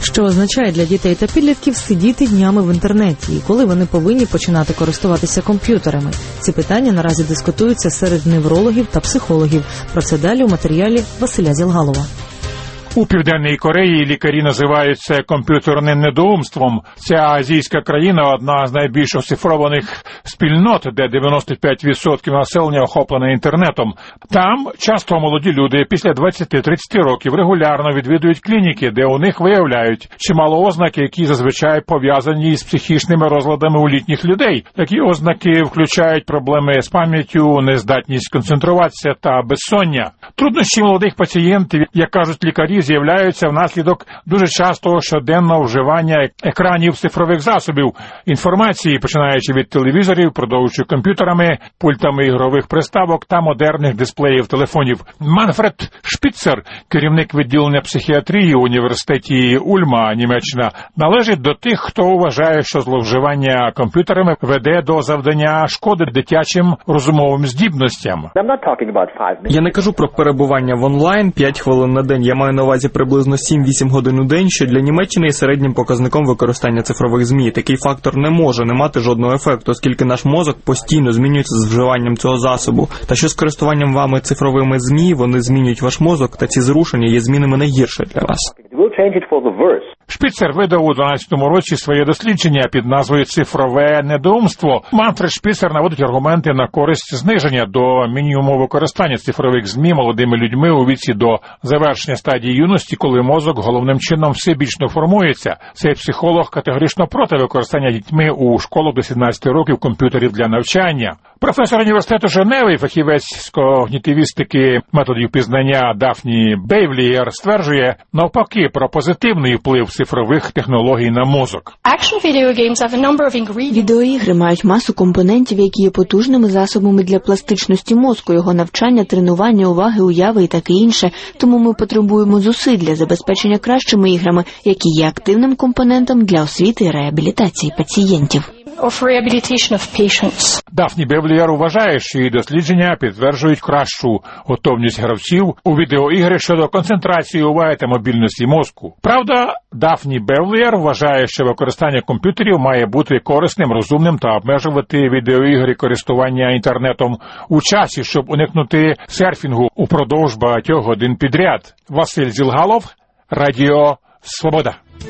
Що означає для дітей та підлітків сидіти днями в інтернеті і коли вони повинні починати користуватися комп'ютерами? Ці питання наразі дискутуються серед неврологів та психологів. Про це далі у матеріалі Василя Зілгалова. У Південній Кореї лікарі називають це комп'ютерним недоумством. Ця азійська країна – одна з найбільш оцифрованих спільнот, де 95% населення охоплене інтернетом. Там часто молоді люди після 20-30 років регулярно відвідують клініки, де у них виявляють чимало ознак, які зазвичай пов'язані з психічними розладами у літніх людей. Такі ознаки включають проблеми з пам'яттю, нездатність концентруватися та безсоння. Труднощі молодих пацієнтів, як кажуть лікарі, з'являються внаслідок дуже частого щоденного вживання екранів цифрових засобів інформації, починаючи від телевізорів, продовжуючи комп'ютерами, пультами ігрових приставок та модерних дисплеїв телефонів. Манфред Шпіцер, керівник відділення психіатрії у університеті Ульма, Німеччина, належить до тих, хто вважає, що зловживання комп'ютерами веде до завдання шкоди дитячим розумовим здібностям. Я не кажу про перебування в онлайн 5 хвилин на день. Я маю на увазі приблизно 7-8 годин у день, що для Німеччини є середнім показником використання цифрових ЗМІ. Такий фактор не може не мати жодного ефекту, оскільки наш мозок постійно змінюється з вживанням цього засобу. Та що з користуванням вами цифровими ЗМІ, вони змінюють ваш мозок, та ці зрушення є змінами не гірше для вас. Шпіцер видав у 2012 році своє дослідження під назвою «Цифрове недоумство». Манфред Шпіцер наводить аргументи на користь зниження до мінімуму використання цифрових ЗМІ молодими людьми у віці до завершення стадії юності, коли мозок головним чином всебічно формується. Цей психолог категорично проти використання дітьми у школах до 17 років комп'ютерів для навчання. Професор університету Женеви, фахівець з когнітивістики методів пізнання Дафні Бевлієр стверджує, навпаки, про позитивний вплив цифрових технологій на мозок. Відеоігри мають масу компонентів, які є потужними засобами для пластичності мозку, його навчання, тренування, уваги, уяви і таке інше. Тому ми потребуємо зусиль для забезпечення кращими іграми, які є активним компонентом для освіти і реабілітації пацієнтів. Дафні Бевлієр вважає, що її дослідження підтверджують кращу готовність гравців у відеоігри щодо концентрації уваги та мобільності мозку. Правда, Дафні Бевлієр вважає, що використання комп'ютерів має бути корисним, розумним та обмежувати відеоігри користування інтернетом у часі, щоб уникнути серфінгу упродовж багатьох годин підряд. Василь Зілгалов, Радіо Свобода.